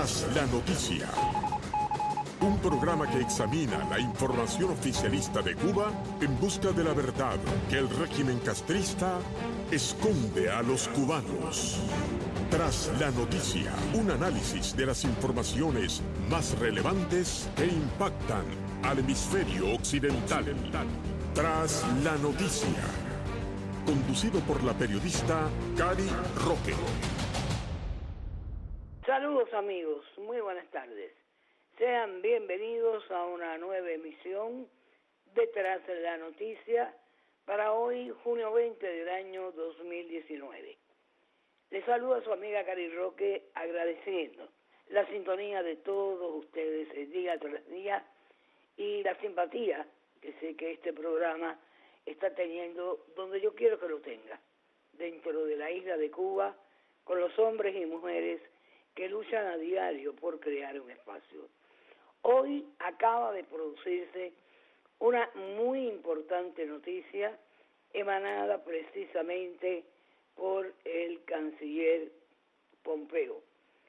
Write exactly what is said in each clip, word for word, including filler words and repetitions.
Tras la noticia. Un programa que examina la información oficialista de Cuba en busca de la verdad que el régimen castrista esconde a los cubanos. Tras la noticia, un análisis de las informaciones más relevantes que impactan al hemisferio occidental. Tras la noticia. Conducido por la periodista Cari Roque. Saludos amigos, muy buenas tardes. Sean bienvenidos a una nueva emisión de Tras la Noticia para hoy, junio veinte del año dos mil diecinueve. Les saluda su amiga Cari Roque agradeciendo la sintonía de todos ustedes el día tras día y la simpatía que sé que este programa está teniendo donde yo quiero que lo tenga, dentro de la isla de Cuba, con los hombres y mujeres que luchan a diario por crear un espacio. Hoy acaba de producirse una muy importante noticia emanada precisamente por el canciller Pompeo.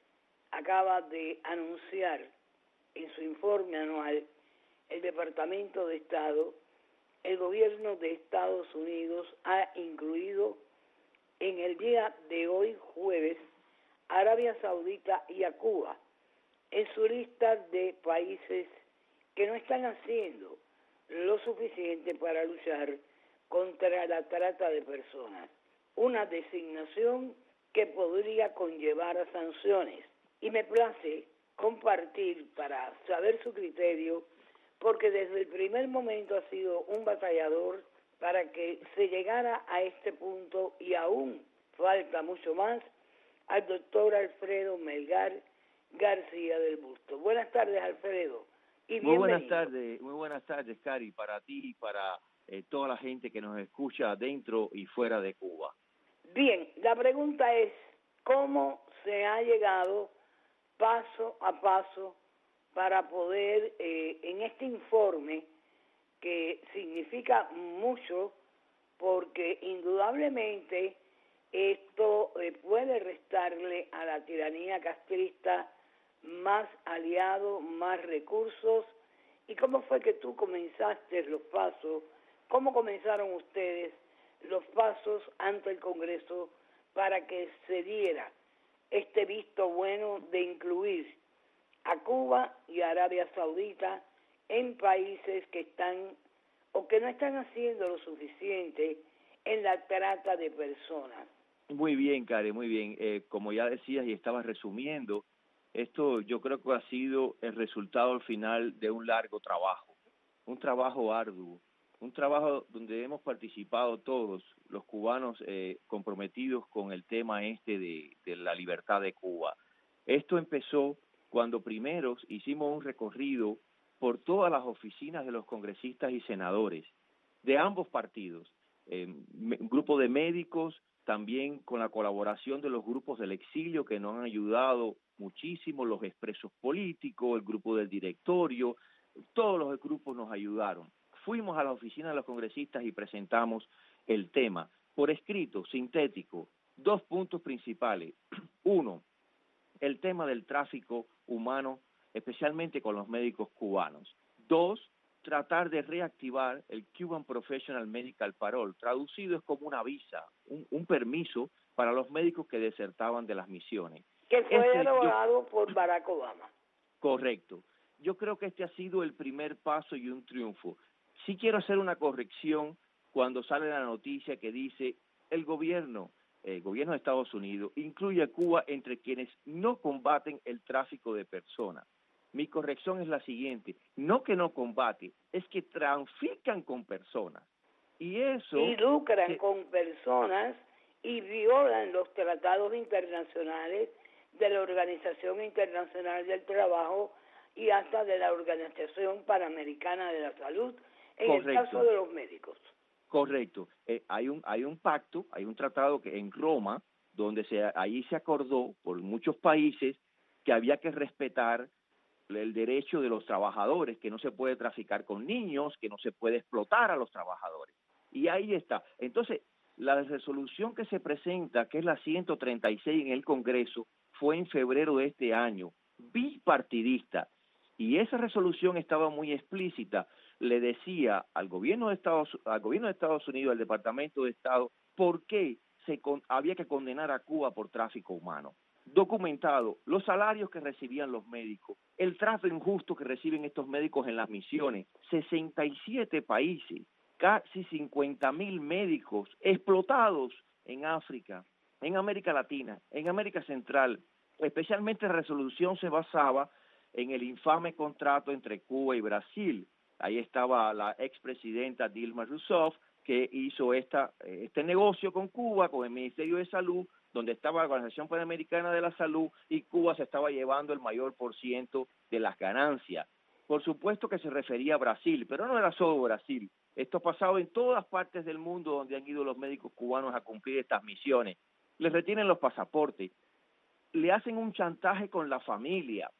Acaba de anunciar en su informe anual el Departamento de Estado, el gobierno de Estados Unidos ha incluido en el día de hoy, jueves, a Arabia Saudita y a Cuba en su lista de países que no están haciendo lo suficiente para luchar contra la trata de personas. Una designación que podría conllevar a sanciones. Y me place compartir para saber su criterio, porque desde el primer momento ha sido un batallador para que se llegara a este punto y aún falta mucho más, al doctor Alfredo Melgar García del Busto. Buenas tardes, Alfredo. Y muy buenas tardes, muy buenas tardes, Cari, para ti y para eh, toda la gente que nos escucha dentro y fuera de Cuba. Bien, la pregunta es, ¿cómo se ha llegado paso a paso para poder, eh, en este informe, que significa mucho, porque indudablemente esto eh, puede restarle a la tiranía castrista más aliados, más recursos? ¿Y cómo fue que tú comenzaste los pasos? ¿Cómo comenzaron ustedes los pasos ante el Congreso para que se diera este visto bueno de incluir a Cuba y a Arabia Saudita en países que están o que no están haciendo lo suficiente en la trata de personas? Muy bien, Cari, muy bien. Eh, como ya decías y estabas resumiendo, esto yo creo que ha sido el resultado al final de un largo trabajo, un trabajo arduo, un trabajo donde hemos participado todos los cubanos eh, comprometidos con el tema este de, de la libertad de Cuba. Esto empezó cuando primero hicimos un recorrido por todas las oficinas de los congresistas y senadores de ambos partidos, eh, un grupo de médicos, también con la colaboración de los grupos del exilio que nos han ayudado muchísimo, los expresos políticos, el grupo del directorio, todos los grupos nos ayudaron. Fuimos a la oficina de los congresistas y presentamos el tema por escrito, sintético, dos puntos principales. Uno, el tema del tráfico humano, especialmente con los médicos cubanos. Dos, tratar de reactivar el Cuban Professional Medical Parole, traducido es como una visa, un, un permiso para los médicos que desertaban de las misiones. Que fue este, derogado yo, por Barack Obama. Correcto. Yo creo que este ha sido el primer paso y un triunfo. Sí quiero hacer una corrección cuando sale la noticia que dice el gobierno, el gobierno de Estados Unidos, incluye a Cuba entre quienes no combaten el tráfico de personas. Mi corrección es la siguiente, no que no combate, es que trafican con personas. Y eso... Y lucran que, con personas y violan los tratados internacionales de la Organización Internacional del Trabajo y hasta de la Organización Panamericana de la Salud, en correcto. El caso de los médicos. Correcto. Eh, hay un hay un pacto, hay un tratado que en Roma, donde se ahí se acordó por muchos países que había que respetar el derecho de los trabajadores, que no se puede traficar con niños, que no se puede explotar a los trabajadores. Y ahí está. Entonces, la resolución que se presenta, que es la ciento treinta y seis en el Congreso, fue en febrero de este año. bipartidista. Y esa resolución estaba muy explícita. Le decía al gobierno de Estados, al gobierno de Estados Unidos, al Departamento de Estado, por qué se con, había que condenar a Cuba por tráfico humano. Documentado, los salarios que recibían los médicos, el trato injusto que reciben estos médicos en las misiones, sesenta y siete países, casi cincuenta mil médicos explotados en África, en América Latina, en América Central. Especialmente la resolución se basaba en el infame contrato entre Cuba y Brasil. Ahí estaba la expresidenta Dilma Rousseff, que hizo esta, este negocio con Cuba, con el Ministerio de Salud, donde estaba la Organización Panamericana de la Salud, y Cuba se estaba llevando el mayor por ciento de las ganancias. Por supuesto que se refería a Brasil, pero no era solo Brasil. Esto ha pasado en todas partes del mundo donde han ido los médicos cubanos a cumplir estas misiones. Les retienen los pasaportes, le hacen un chantaje con la familia.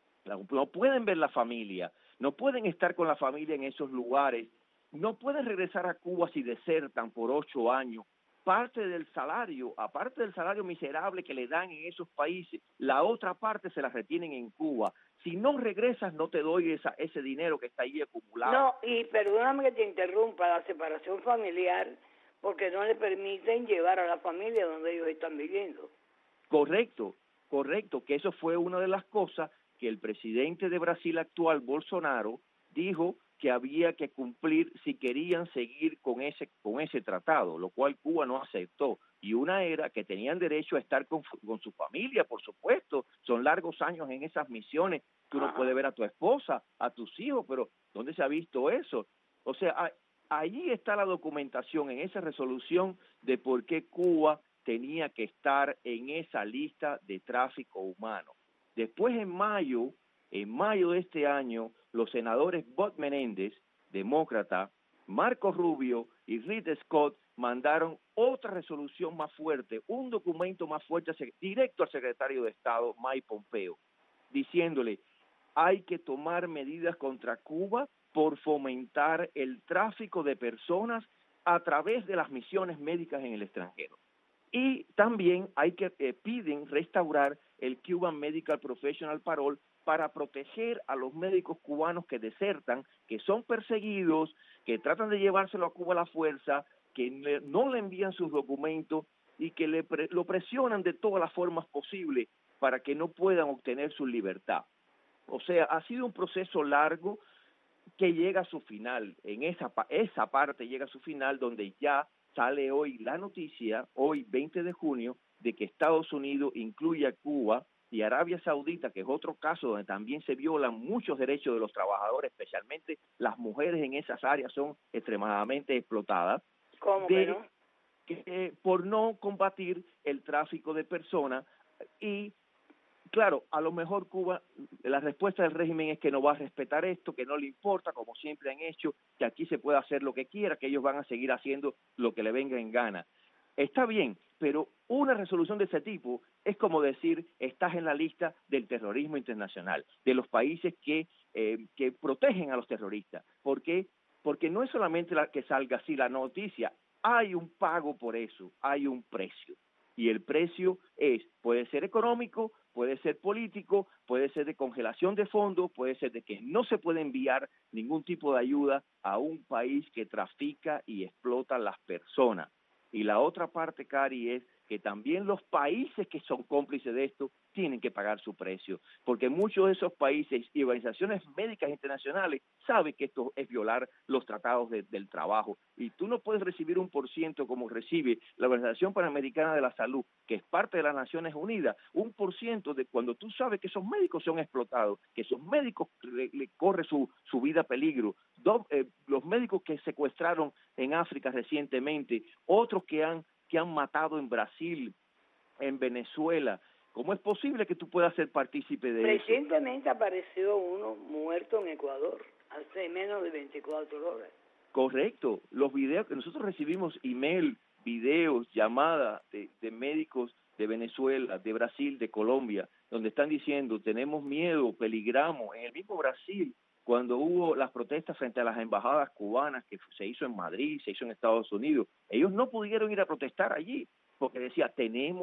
No pueden ver la familia, no pueden estar con la familia en esos lugares, no pueden regresar a Cuba si desertan por ocho años. Parte del salario, aparte del salario miserable que le dan en esos países, la otra parte se la retienen en Cuba. Si no regresas, no te doy esa, ese dinero que está ahí acumulado. No, y perdóname que te interrumpa, la separación familiar, porque no le permiten llevar a la familia donde ellos están viviendo. Correcto, correcto, que eso fue una de las cosas que el presidente de Brasil actual, Bolsonaro, dijo que había que cumplir si querían seguir con ese con ese tratado, lo cual Cuba no aceptó. Y una era que tenían derecho a estar con, con su familia, por supuesto. Son largos años en esas misiones. Tú no puedes ver a tu esposa, a tus hijos, pero ¿dónde se ha visto eso? O sea, ahí está la documentación en esa resolución de por qué Cuba tenía que estar en esa lista de tráfico humano. Después, en mayo, en mayo de este año, los senadores Bob Menéndez, demócrata, Marco Rubio y Rick Scott mandaron otra resolución más fuerte, un documento más fuerte directo al secretario de Estado, Mike Pompeo, diciéndole, hay que tomar medidas contra Cuba por fomentar el tráfico de personas a través de las misiones médicas en el extranjero. Y también hay que eh, piden restaurar el Cuban Medical Professional Parole para proteger a los médicos cubanos que desertan, que son perseguidos, que tratan de llevárselo a Cuba a la fuerza, que le, no le envían sus documentos y que le pre, lo presionan de todas las formas posibles para que no puedan obtener su libertad. O sea, ha sido un proceso largo que llega a su final. En esa, esa parte llega a su final donde ya sale hoy la noticia, hoy veinte de junio, de que Estados Unidos incluye a Cuba y Arabia Saudita, que es otro caso donde también se violan muchos derechos de los trabajadores, especialmente las mujeres en esas áreas son extremadamente explotadas. ¿Cómo de, que no? Que, eh, por no combatir el tráfico de personas. Y claro, a lo mejor Cuba, la respuesta del régimen es que no va a respetar esto, que no le importa, como siempre han hecho, que aquí se puede hacer lo que quiera, que ellos van a seguir haciendo lo que le venga en gana. Está bien, pero una resolución de ese tipo es como decir, estás en la lista del terrorismo internacional, de los países que, eh, que protegen a los terroristas. ¿Por qué? Porque no es solamente la que salga así la noticia, hay un pago por eso, hay un precio. Y el precio es, puede ser económico, puede ser político, puede ser de congelación de fondos, puede ser de que no se puede enviar ningún tipo de ayuda a un país que trafica y explota a las personas. Y la otra parte, Cari, es que también los países que son cómplices de esto tienen que pagar su precio, porque muchos de esos países y organizaciones médicas internacionales saben que esto es violar los tratados de, del trabajo, y tú no puedes recibir un por ciento como recibe la Organización Panamericana de la Salud, que es parte de las Naciones Unidas, un por ciento de cuando tú sabes que esos médicos son explotados, que esos médicos le, le corre su, su vida a peligro, Do, eh, los médicos que secuestraron en África recientemente, otros que han que han matado en Brasil, en Venezuela. ¿Cómo es posible que tú puedas ser partícipe de eso? Recientemente apareció uno muerto en Ecuador, hace menos de veinticuatro horas. Correcto. Los videos, nosotros recibimos email, videos, llamadas de, de médicos de Venezuela, de Brasil, de Colombia, donde están diciendo, tenemos miedo, peligramos. En el mismo Brasil, cuando hubo las protestas frente a las embajadas cubanas, que se hizo en Madrid, se hizo en Estados Unidos, ellos no pudieron ir a protestar allí, porque decía, tenemos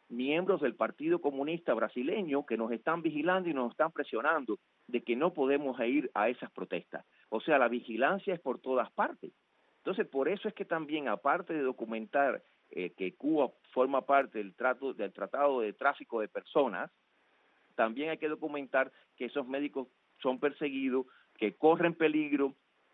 miembros del Partido Comunista Brasileño que nos están vigilando y nos están presionando de que no podemos ir a esas protestas. O sea, la vigilancia es por todas partes. Entonces, por eso es que también, aparte de documentar eh, que Cuba forma parte del trato del Tratado de Tráfico de Personas, también hay que documentar que esos médicos son perseguidos, que corren peligro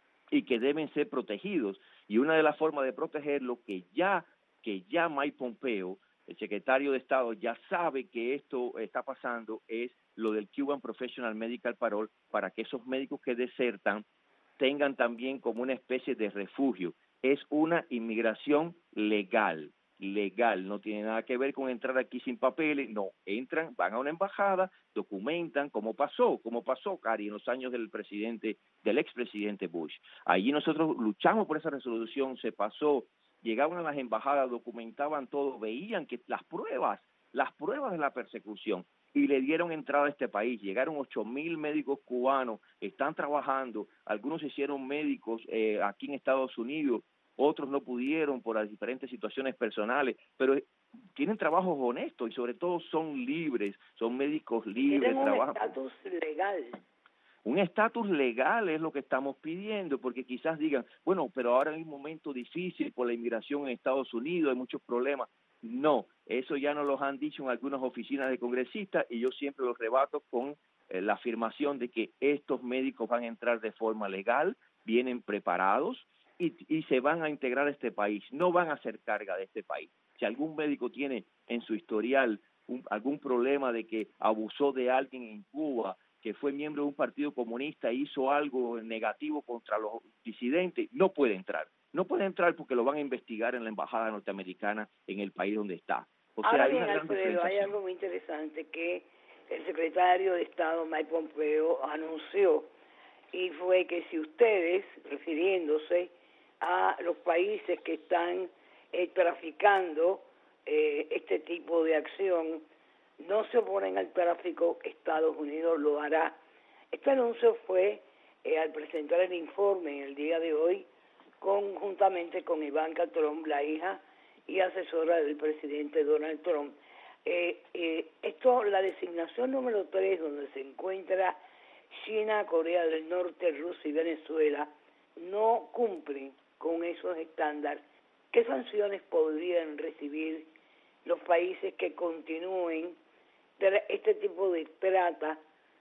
y que deben ser protegidos. Y una de las formas de protegerlo, que ya, que ya Mike Pompeo, el secretario de Estado, ya sabe que esto está pasando, es lo del Cuban Professional Medical Parole, para que esos médicos que desertan tengan también como una especie de refugio. Es una inmigración legal, legal, no tiene nada que ver con entrar aquí sin papeles, no, entran, van a una embajada, documentan, como pasó, como pasó, Cari, en los años del presidente, del expresidente Bush. Allí nosotros luchamos por esa resolución, se pasó, llegaban a las embajadas, documentaban todo, veían que las pruebas, las pruebas de la persecución, y le dieron entrada a este país. Llegaron ocho mil médicos cubanos, están trabajando, algunos se hicieron médicos eh, aquí en Estados Unidos, otros no pudieron por las diferentes situaciones personales, pero tienen trabajos honestos y sobre todo son libres, son médicos libres. Tienen un trabajan estatus legal. Un estatus legal es lo que estamos pidiendo, porque quizás digan, bueno, pero ahora hay un momento difícil por la inmigración en Estados Unidos, hay muchos problemas. No, eso ya nos lo han dicho en algunas oficinas de congresistas y yo siempre los rebato con eh, la afirmación de que estos médicos van a entrar de forma legal, vienen preparados y, y se van a integrar a este país, no van a ser carga de este país. Si algún médico tiene en su historial un, algún problema de que abusó de alguien en Cuba, que fue miembro de un partido comunista, hizo algo negativo contra los disidentes, no puede entrar. No puede entrar porque lo van a investigar en la embajada norteamericana en el país donde está. O sea, Ahora hay bien, una gran Alfredo, hay algo muy interesante que el secretario de Estado, Mike Pompeo, anunció, y fue que si ustedes, refiriéndose a los países que están eh, traficando eh, este tipo de acción, no se oponen al tráfico, Estados Unidos lo hará. Este anuncio fue eh, al presentar el informe en el día de hoy, conjuntamente con Ivanka Trump, la hija y asesora del presidente Donald Trump. Eh, eh, esto, la designación número tres, donde se encuentra China, Corea del Norte, Rusia y Venezuela, no cumplen con esos estándares. ¿Qué sanciones podrían recibir los países que continúen este tipo de trata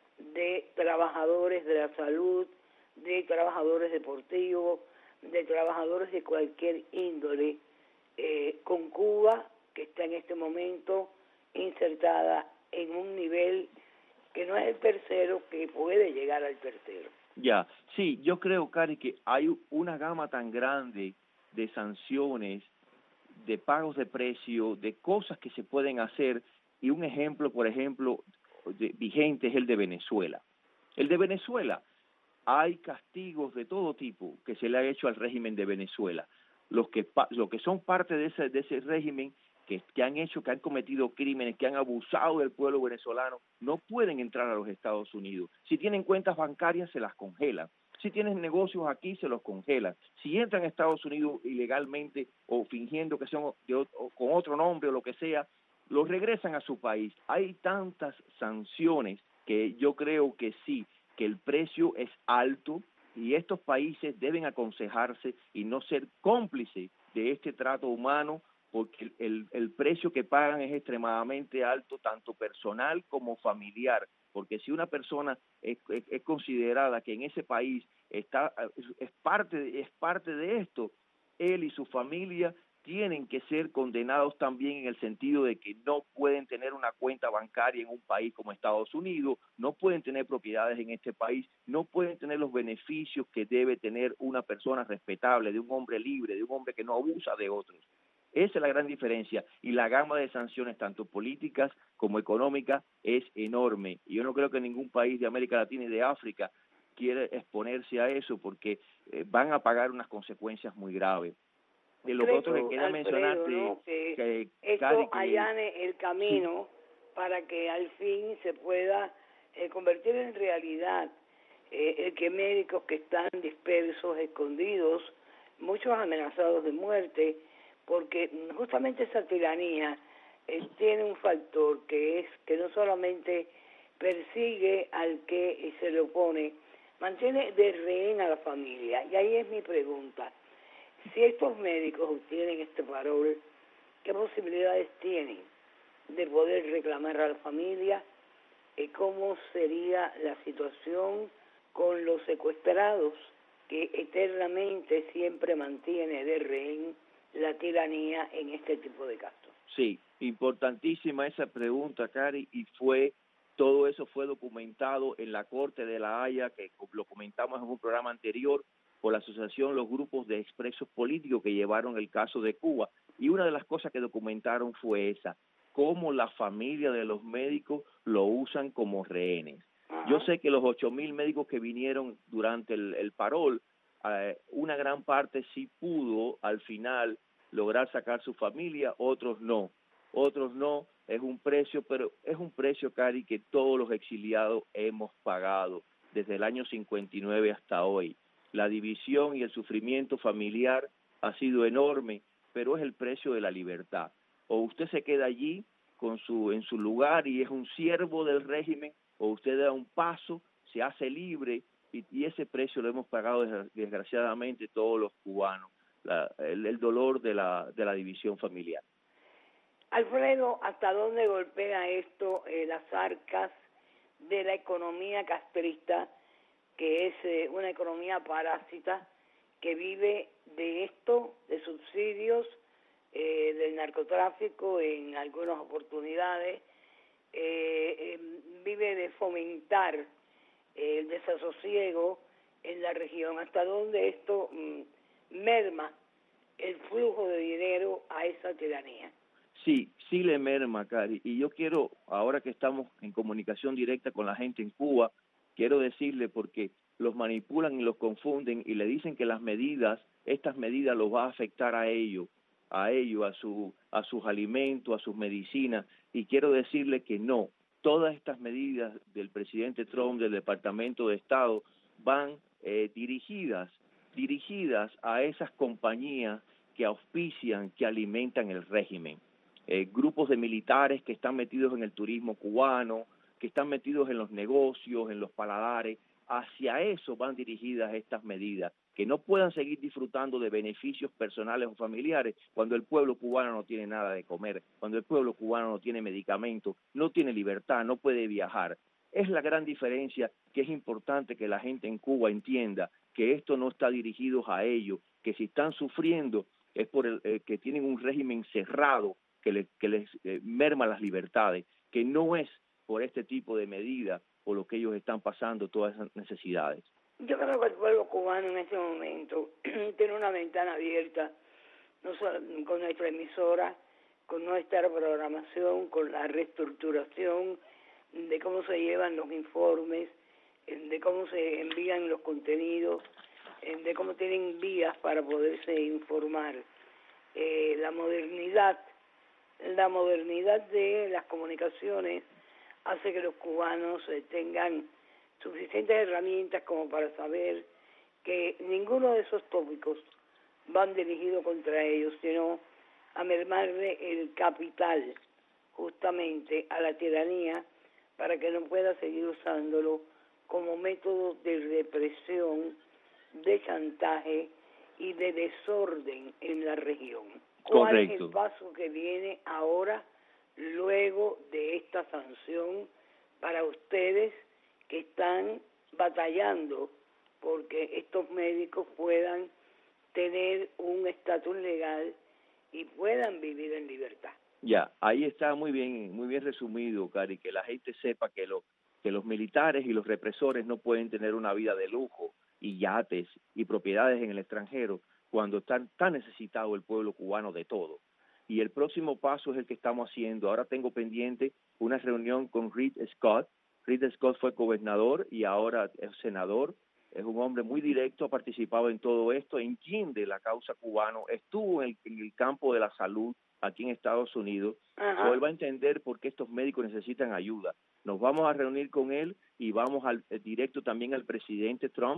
de trabajadores de la salud, de trabajadores deportivos, de trabajadores de cualquier índole, eh, con Cuba, que está en este momento insertada en un nivel que no es el tercero, que puede llegar al tercero? Ya, sí, yo creo, Cari, que hay una gama tan grande de sanciones, de pagos de precio, de cosas que se pueden hacer, y un ejemplo, por ejemplo, de, vigente es el de Venezuela. El de Venezuela, hay castigos de todo tipo que se le ha hecho al régimen de Venezuela. Los que, los que son parte de ese, de ese régimen, que, que han hecho, que han cometido crímenes, que han abusado del pueblo venezolano, no pueden entrar a los Estados Unidos. Si tienen cuentas bancarias, se las congelan. Si tienen negocios aquí, se los congelan. Si entran a Estados Unidos ilegalmente o fingiendo que son de, o, con otro nombre o lo que sea, los regresan a su país. Hay tantas sanciones que yo creo que sí, que el precio es alto y estos países deben aconsejarse y no ser cómplices de este trato humano, porque el, el, el precio que pagan es extremadamente alto, tanto personal como familiar, porque si una persona es, es, es considerada que en ese país está es, es parte es parte de esto, él y su familia tienen que ser condenados también en el sentido de que no pueden tener una cuenta bancaria en un país como Estados Unidos, no pueden tener propiedades en este país, no pueden tener los beneficios que debe tener una persona respetable, de un hombre libre, de un hombre que no abusa de otros. Esa es la gran diferencia, y la gama de sanciones, tanto políticas como económicas, es enorme. Y yo no creo que ningún país de América Latina y de África quiera exponerse a eso, porque eh, van a pagar unas consecuencias muy graves. De lo otro que queda mencionarte, ¿no? que, que esto Cari, que, allane el camino sí, para que al fin se pueda eh, convertir en realidad eh, el que médicos que están dispersos, escondidos, muchos amenazados de muerte, porque justamente esa tiranía eh, tiene un factor que es que no solamente persigue al que se le opone, mantiene de rehén a la familia. Y ahí es mi pregunta. Si estos médicos obtienen este parol, ¿qué posibilidades tienen de poder reclamar a la familia? ¿Y cómo sería la situación con los secuestrados, que eternamente siempre mantiene de rehén la tiranía en este tipo de casos? Sí, importantísima esa pregunta, Cari, y fue, todo eso fue documentado en la Corte de La Haya, que lo comentamos en un programa anterior, por la asociación Los Grupos de Expresos Políticos que llevaron el caso de Cuba. Y una de las cosas que documentaron fue esa, cómo la familia de los médicos lo usan como rehenes. Ajá. Yo sé que los ocho mil médicos que vinieron durante el, el parol, eh, una gran parte sí pudo al final lograr sacar su familia, otros no. Otros no, es un precio, pero es un precio, Cari, que todos los exiliados hemos pagado desde el año cincuenta y nueve hasta hoy. La división y el sufrimiento familiar ha sido enorme, pero es el precio de la libertad. O usted se queda allí con su en su lugar y es un siervo del régimen, o usted da un paso, se hace libre, y, y ese precio lo hemos pagado desgraciadamente todos los cubanos, la, el, el dolor de la, de la división familiar. Alfredo, ¿hasta dónde golpea esto eh, las arcas de la economía castrista, que es eh, una economía parásita que vive de esto, de subsidios, eh, del narcotráfico en algunas oportunidades, eh, eh, vive de fomentar eh, el desasosiego en la región? ¿Hasta dónde esto mm, merma el flujo de dinero a esa tiranía? Sí, sí le merma, Cari, y yo quiero, ahora que estamos en comunicación directa con la gente en Cuba, quiero decirle, porque los manipulan y los confunden y le dicen que las medidas, estas medidas los va a afectar a ellos, a ellos, a su, a sus alimentos, a sus medicinas, y quiero decirle que no, todas estas medidas del presidente Trump, del Departamento de Estado, van eh, dirigidas, dirigidas a esas compañías que auspician, que alimentan el régimen. Eh, grupos de militares que están metidos en el turismo cubano, que están metidos en los negocios, en los paladares, hacia eso van dirigidas estas medidas, que no puedan seguir disfrutando de beneficios personales o familiares cuando el pueblo cubano no tiene nada de comer, cuando el pueblo cubano no tiene medicamentos, no tiene libertad, no puede viajar. Es la gran diferencia, que es importante que la gente en Cuba entienda que esto no está dirigido a ellos, que si están sufriendo es por el eh, que tienen un régimen cerrado, que, le, que les eh, merma las libertades, que no es por este tipo de medidas por lo que ellos están pasando todas esas necesidades. Yo creo que el pueblo cubano en este momento tiene una ventana abierta, no solo con nuestra emisora, con nuestra programación, con la reestructuración de cómo se llevan los informes, de cómo se envían los contenidos, de cómo tienen vías para poderse informar. Eh, la modernidad La modernidad de las comunicaciones hace que los cubanos eh, tengan suficientes herramientas como para saber que ninguno de esos tópicos van dirigidos contra ellos, sino a mermarle el capital justamente a la tiranía para que no pueda seguir usándolo como método de represión, de chantaje y de desorden en la región. ¿Cuál Correcto. es el paso que viene ahora, luego de esta sanción, para ustedes que están batallando porque estos médicos puedan tener un estatus legal y puedan vivir en libertad? Ya, ahí está muy bien, muy bien resumido, Cari, que la gente sepa que, lo, que los militares y los represores no pueden tener una vida de lujo y yates y propiedades en el extranjero, cuando está tan necesitado el pueblo cubano de todo. Y el próximo paso es el que estamos haciendo. Ahora tengo pendiente una reunión con Reed Scott. Reed Scott fue gobernador y ahora es senador. Es un hombre muy directo, ha participado en todo esto, entiende la causa cubana, estuvo en el, en el campo de la salud aquí en Estados Unidos. So, él va a entender por qué estos médicos necesitan ayuda. Nos vamos a reunir con él y vamos al, directo también al presidente Trump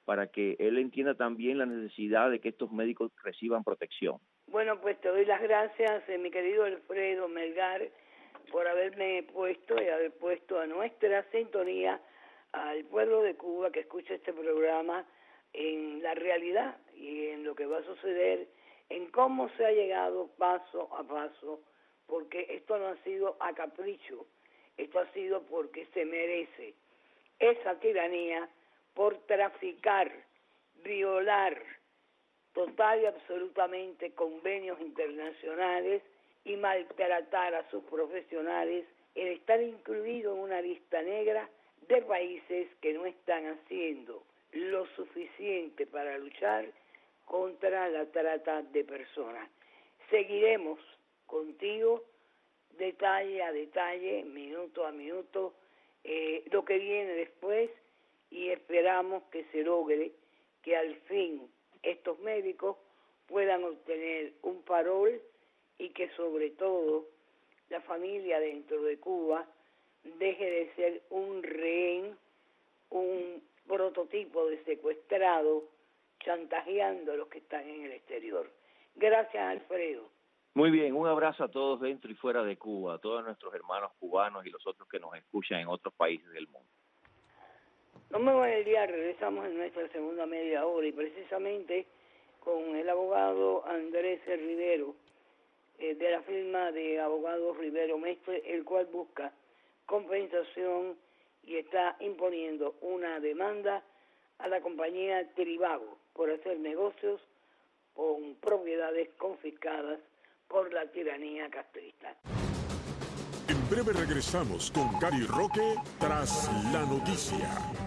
para que él entienda también la necesidad de que estos médicos reciban protección. Bueno, pues te doy las gracias, eh, mi querido Alfredo Melgar, por haberme puesto y haber puesto a nuestra sintonía al pueblo de Cuba que escucha este programa en la realidad y en lo que va a suceder, en cómo se ha llegado paso a paso, porque esto no ha sido a capricho, esto ha sido porque se merece esa tiranía por traficar, violar total y absolutamente convenios internacionales y maltratar a sus profesionales, el estar incluido en una lista negra de países que no están haciendo lo suficiente para luchar contra la trata de personas. Seguiremos contigo detalle a detalle, minuto a minuto, eh, lo que viene después, y esperamos que se logre que al fin estos médicos puedan obtener un parol y que sobre todo la familia dentro de Cuba deje de ser un rehén, un prototipo de secuestrado, chantajeando a los que están en el exterior. Gracias, Alfredo. Muy bien, un abrazo a todos dentro y fuera de Cuba, a todos nuestros hermanos cubanos y los otros que nos escuchan en otros países del mundo. No me voy a liar, regresamos en nuestra segunda media hora y precisamente con el abogado Andrés Rivero, eh, de la firma de abogados Rivero Mestre, el cual busca compensación y está imponiendo una demanda a la compañía Trivago por hacer negocios con propiedades confiscadas por la tiranía castrista. En breve regresamos con Gary Roque tras la noticia.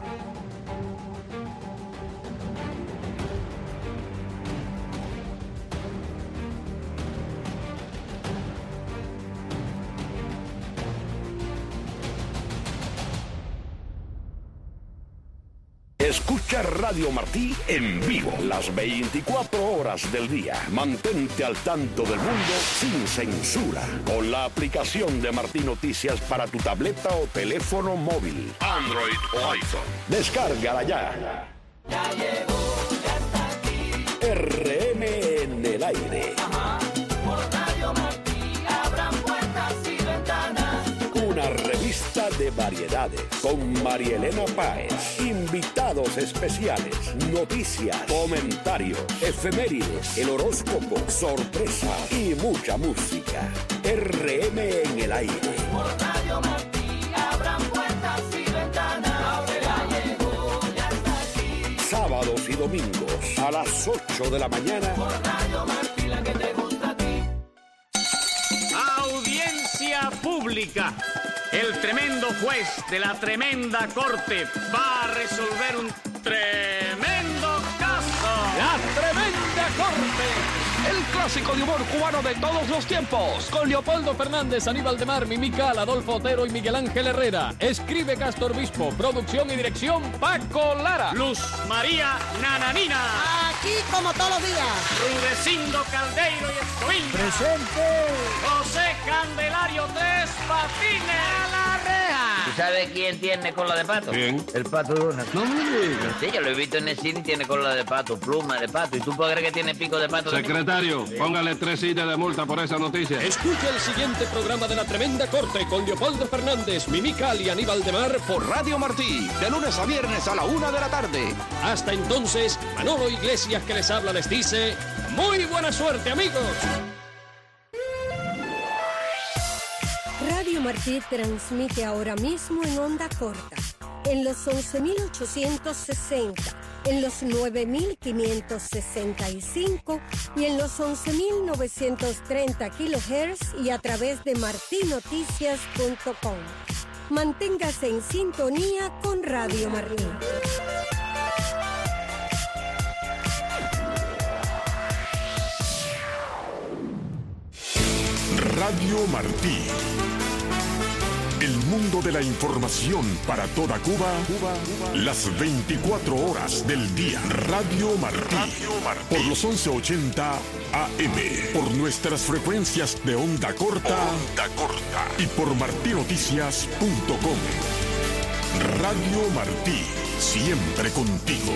Escucha Radio Martí en vivo las veinticuatro horas del día. Mantente al tanto del mundo sin censura con la aplicación de Martí Noticias para tu tableta o teléfono móvil, Android o iPhone. Descárgala ya. Ya llegó, ya está aquí. R M en el aire. Ajá. Por Radio Martí abran puertas y ventanas. Una revista de variedades con Marielena Páez, invitados especiales, noticias, comentarios, efemérides, el horóscopo, sorpresas y mucha música. R M en el aire. Por Radio Martí abran puertas y ventanas. Ya llegó, ya está aquí. Sábados y domingos a las ocho de la mañana. Por Radio Martí, la que te gusta a ti. Audiencia pública. El tremendo juez de la tremenda corte va a resolver un tremendo caso. La tremenda corte. El clásico de humor cubano de todos los tiempos. Con Leopoldo Fernández, Aníbal de Mar, Mimical, Adolfo Otero y Miguel Ángel Herrera. Escribe Castor Bispo. Producción y dirección Paco Lara. Luz María Nananina. Aquí como todos los días. Rudecindo Caldeiro y Escoviña. Presente. José Candelario Tres Patines. A la reja. ¿Tú sabes quién tiene cola de pato? ¿Quién? El pato Donald. No me digas. Sí, yo lo he visto en el cine y tiene cola de pato, pluma de pato. ¿Y tú puedes creer que tiene pico de pato? Secretario, póngale tres sillas de multa por esa noticia. Escucha el siguiente programa de La Tremenda Corte con Leopoldo Fernández, Mimical y Aníbal de Mar por Radio Martí, de lunes a viernes a la una de la tarde. Hasta entonces, Manolo Iglesias que les habla les dice, ¡muy buena suerte, amigos! Radio Martí transmite ahora mismo en onda corta, en los once mil ochocientos sesenta, en los nueve mil quinientos sesenta y cinco y en los once mil novecientos treinta kilohertz y a través de marti noticias punto com. Manténgase en sintonía con Radio Martí. Radio Martí. El mundo de la información para toda Cuba, Cuba, Cuba. Las veinticuatro horas del día. Radio Martí. Radio Martí. Por los once ochenta A M. Por nuestras frecuencias de onda corta. Onda corta. Y por marti noticias punto com. Radio Martí. siempre contigo.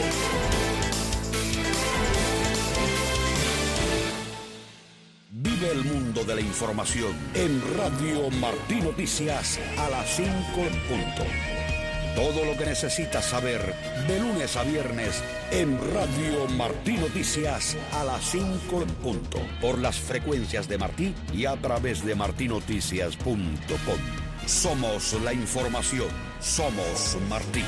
Vive el mundo de la información en Radio Martí Noticias a las cinco en punto. Todo lo que necesitas saber de lunes a viernes en Radio Martí Noticias a las cinco en punto. Por las frecuencias de Martí y a través de martí noticias punto com. Somos la información. Somos Martí.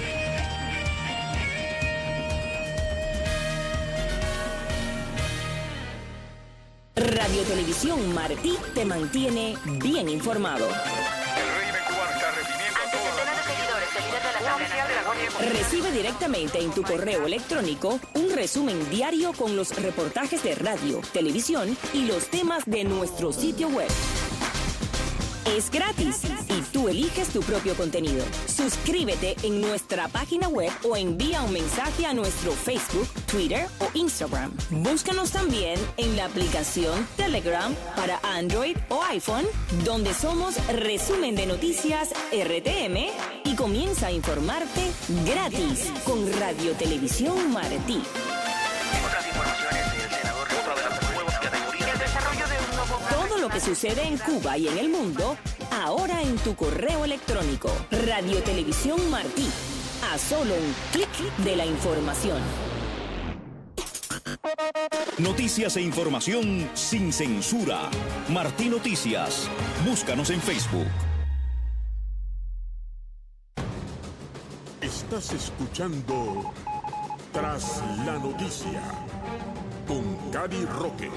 Radio Televisión Martí te mantiene bien informado. Recibe directamente en tu correo electrónico un resumen diario con los reportajes de radio, televisión y los temas de nuestro sitio web. Es gratis y tú eliges tu propio contenido. Suscríbete en nuestra página web o envía un mensaje a nuestro Facebook, Twitter o Instagram. Búscanos también en la aplicación Telegram para Android o iPhone, donde somos Resumen de Noticias R T M y comienza a informarte gratis con Radio Televisión Martí. Otras informaciones, el senador otra de las nuevas categorías. El desarrollo de un nuevo Todo lo que sucede en Cuba y en el mundo, ahora en tu correo electrónico. Radio Televisión Martí. A solo un clic de la información. Noticias e información sin censura. Martí Noticias. Búscanos en Facebook. Estás escuchando Tras la Noticia con Cari Roque.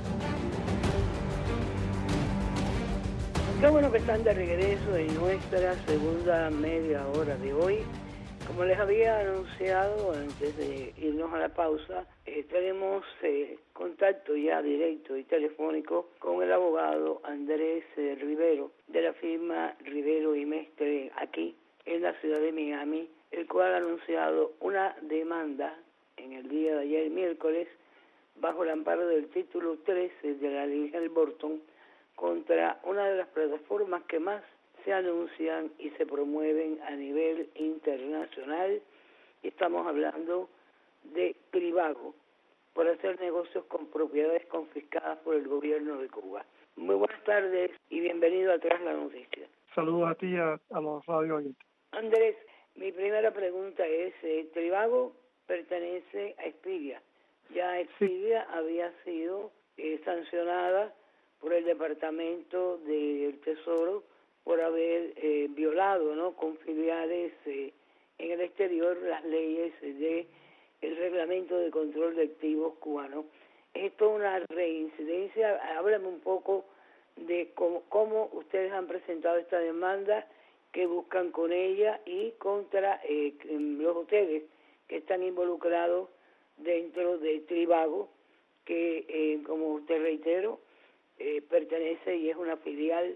Qué bueno que están de regreso en nuestra segunda media hora de hoy. Como les había anunciado antes de irnos a la pausa, eh, tenemos eh, contacto ya directo y telefónico con el abogado Andrés eh, Rivero de la firma Rivero y Mestre aquí en la ciudad de Miami, el cual ha anunciado una demanda en el día de ayer, miércoles, bajo el amparo del título trece de la ley Helms-Burton contra una de las plataformas que más se anuncian y se promueven a nivel internacional. Estamos hablando de Trivago, por hacer negocios con propiedades confiscadas por el gobierno de Cuba. Muy buenas tardes y bienvenido a Tras la Noticia. Saludos a ti y a, a los radio oyentes. Andrés, mi primera pregunta es, eh, Trivago pertenece a Expedia. Ya Expedia sí. había sido eh, sancionada por el Departamento del Tesoro por haber eh, violado, ¿no?, con filiales eh, en el exterior las leyes de el Reglamento de Control de Activos cubano. ¿Esto es una reincidencia? Háblame un poco de cómo, cómo ustedes han presentado esta demanda, qué buscan con ella y contra eh, los hoteles que están involucrados dentro de Trivago, que, eh, como te reitero, eh, pertenece y es una filial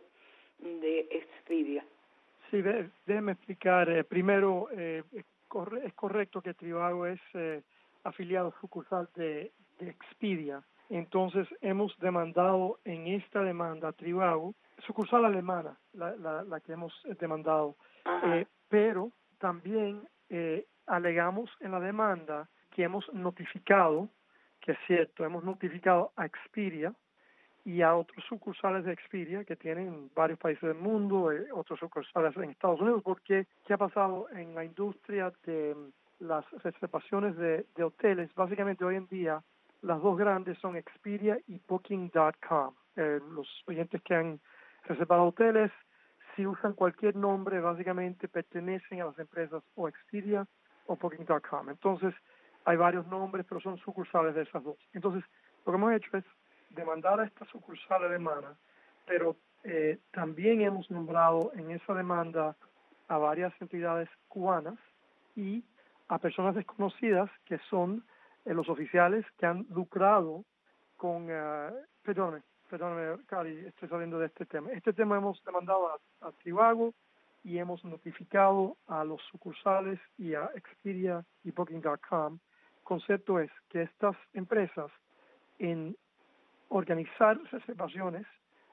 de Expedia. Sí, de, déjeme explicar. Eh, primero, eh, es, corre, es correcto que Trivago es eh, afiliado sucursal de, de Expedia. Entonces, hemos demandado en esta demanda a Trivago, sucursal alemana, la, la, la que hemos demandado. Eh, pero también eh, alegamos en la demanda que hemos notificado, que es cierto, hemos notificado a Expedia y a otros sucursales de Expedia que tienen varios países del mundo, eh, otros sucursales en Estados Unidos, porque ¿qué ha pasado en la industria de las reservaciones de, de hoteles? Básicamente hoy en día las dos grandes son Expedia y Booking punto com. Eh, los oyentes que han reservado hoteles, si usan cualquier nombre, básicamente pertenecen a las empresas o Expedia o Booking punto com. Entonces, hay varios nombres, pero son sucursales de esas dos. Entonces, lo que hemos hecho es demandar a esta sucursal alemana, pero eh, también hemos nombrado en esa demanda a varias entidades cubanas y a personas desconocidas que son eh, los oficiales que han lucrado con... Uh, perdóname, perdóname, Cari, estoy saliendo de este tema. Este tema hemos demandado a, a Trivago y hemos notificado a los sucursales y a Expedia y Booking punto com. El concepto es que estas empresas en organizar reservaciones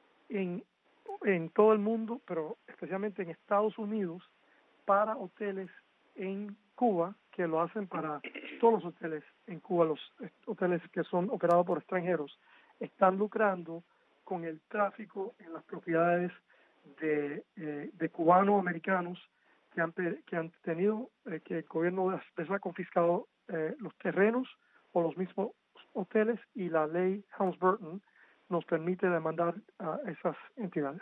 en, en todo el mundo, pero especialmente en Estados Unidos, para hoteles en Cuba, que lo hacen para todos los hoteles en Cuba, los hoteles que son operados por extranjeros, están lucrando con el tráfico en las propiedades de, eh, de cubanos americanos que han, que han tenido, eh, que el gobierno les ha confiscado eh, los terrenos o los mismos hoteles, y la ley Helms-Burton nos permite demandar a esas entidades.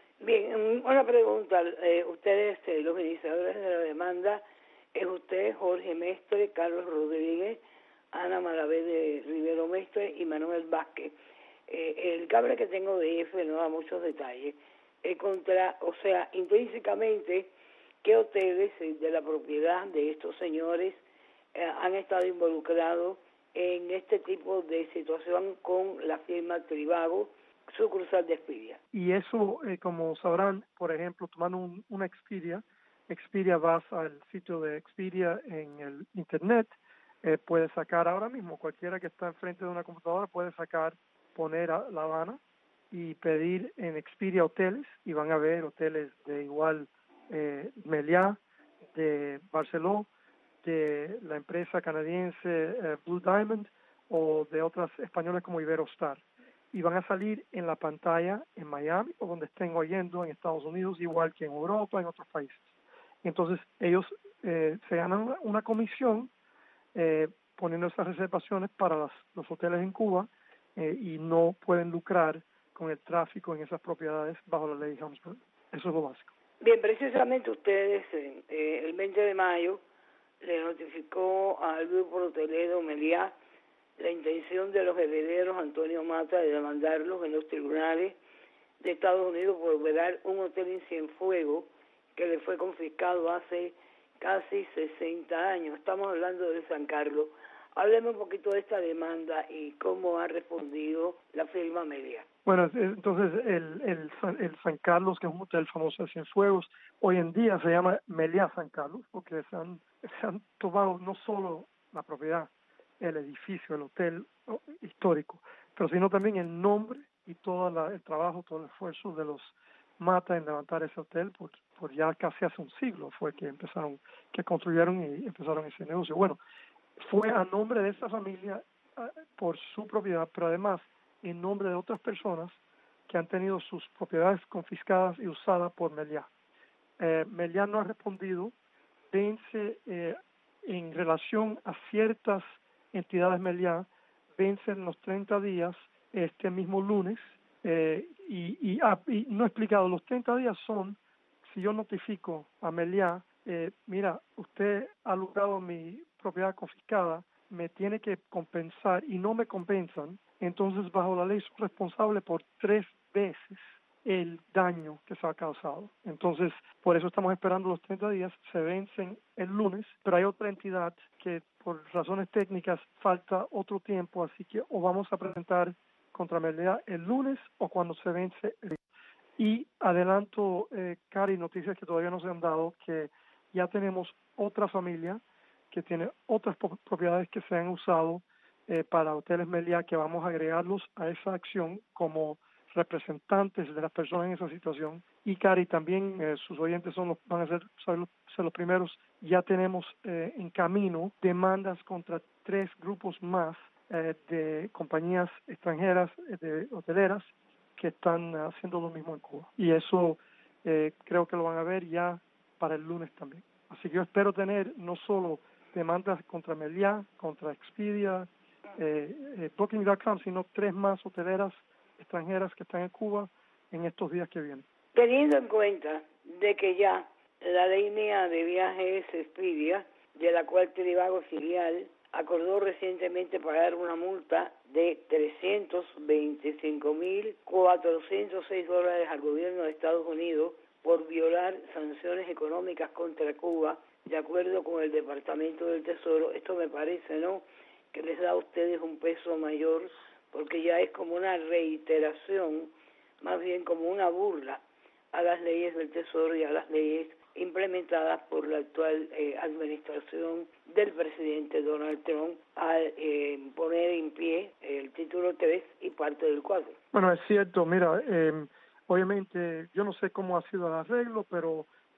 Bien, una pregunta. Eh, ustedes, eh, los iniciadores de la demanda, es usted, Jorge Mestre, Carlos Rodríguez, Ana Malavé de Rivero Mestre y Manuel Vázquez. Eh, el cable que tengo de I F no da muchos detalles. Eh, contra, o sea, intrínsecamente, ¿qué hoteles eh, de la propiedad de estos señores eh, han estado involucrados en este tipo de situación con la firma Trivago, sucursal de Expedia? Y eso, eh, como sabrán, por ejemplo, tomando un, una Expedia, Expedia, vas al sitio de Expedia en el internet, eh, puedes sacar ahora mismo, cualquiera que está enfrente de una computadora puede sacar, poner a La Habana y pedir en Expedia hoteles, y van a ver hoteles de igual eh, Meliá, de Barceló, de la empresa canadiense eh, Blue Diamond, o de otras españolas como Iberostar, y van a salir en la pantalla en Miami o donde estén oyendo en Estados Unidos, igual que en Europa, en otros países. Entonces ellos eh, se ganan una comisión eh, poniendo esas reservaciones para las, los hoteles en Cuba, eh, y no pueden lucrar con el tráfico en esas propiedades bajo la ley Helms-Burton. Eso es lo básico. Bien, precisamente ustedes eh, eh, el veinte de mayo le notificó al grupo hotelero Meliá la intención de los herederos Antonio Mata de demandarlos en los tribunales de Estados Unidos por operar un hotel en Cienfuegos que le fue confiscado hace casi sesenta años. Estamos hablando de San Carlos. Hábleme un poquito de esta demanda y cómo ha respondido la firma Meliá. Bueno, entonces el, el, el San Carlos, que es un hotel famoso de Cienfuegos, hoy en día se llama Meliá San Carlos, porque se han, se han tomado no solo la propiedad, el edificio, el hotel histórico, pero sino también el nombre y todo la, el trabajo, todo el esfuerzo de los Mata en levantar ese hotel por, por ya casi hace un siglo fue que empezaron, que construyeron y empezaron ese negocio. Bueno, fue a nombre de esa familia por su propiedad, pero además en nombre de otras personas que han tenido sus propiedades confiscadas y usadas por Meliá. Eh, Meliá no ha respondido, vence eh, en relación a ciertas entidades Meliá, vencen los treinta días este mismo lunes, eh, y, y, ah, y no he explicado, los treinta días son, si yo notifico a Meliá, eh, mira, usted ha lucrado mi propiedad confiscada, me tiene que compensar y no me compensan, entonces bajo la ley soy responsable por tres veces el daño que se ha causado. Entonces, por eso estamos esperando los treinta días, se vencen el lunes, pero hay otra entidad que por razones técnicas falta otro tiempo, así que o vamos a presentar contra Meliá el lunes o cuando se vence el... Y adelanto, eh, Cari, noticias que todavía no se han dado, que ya tenemos otra familia que tiene otras propiedades que se han usado eh, para hoteles Meliá, que vamos a agregarlos a esa acción como representantes de las personas en esa situación. Y Cari, también eh, sus oyentes son los, van a ser, ser los, ser los primeros. Ya tenemos eh, en camino demandas contra tres grupos más eh, de compañías extranjeras, eh, de hoteleras, que están haciendo lo mismo en Cuba. Y eso eh, creo que lo van a ver ya para el lunes también. Así que yo espero tener no solo demandas contra Meliá, contra Expedia, eh, eh, Booking punto com, sino tres más hoteleras extranjeras que están en Cuba en estos días que vienen. Teniendo en cuenta de que ya la ley mía de viajes Expedia, de la cual Trivago filial, acordó recientemente pagar una multa de trescientos veinticinco mil cuatrocientos seis dólares al gobierno de Estados Unidos por violar sanciones económicas contra Cuba, de acuerdo con el Departamento del Tesoro. Esto me parece, ¿no?, que les da a ustedes un peso mayor, porque ya es como una reiteración, más bien como una burla a las leyes del Tesoro y a las leyes implementadas por la actual eh, administración del presidente Donald Trump al eh, poner en pie el título tres y parte del cuatro. Bueno, es cierto, mira, eh, obviamente yo no sé cómo ha sido el arreglo, pero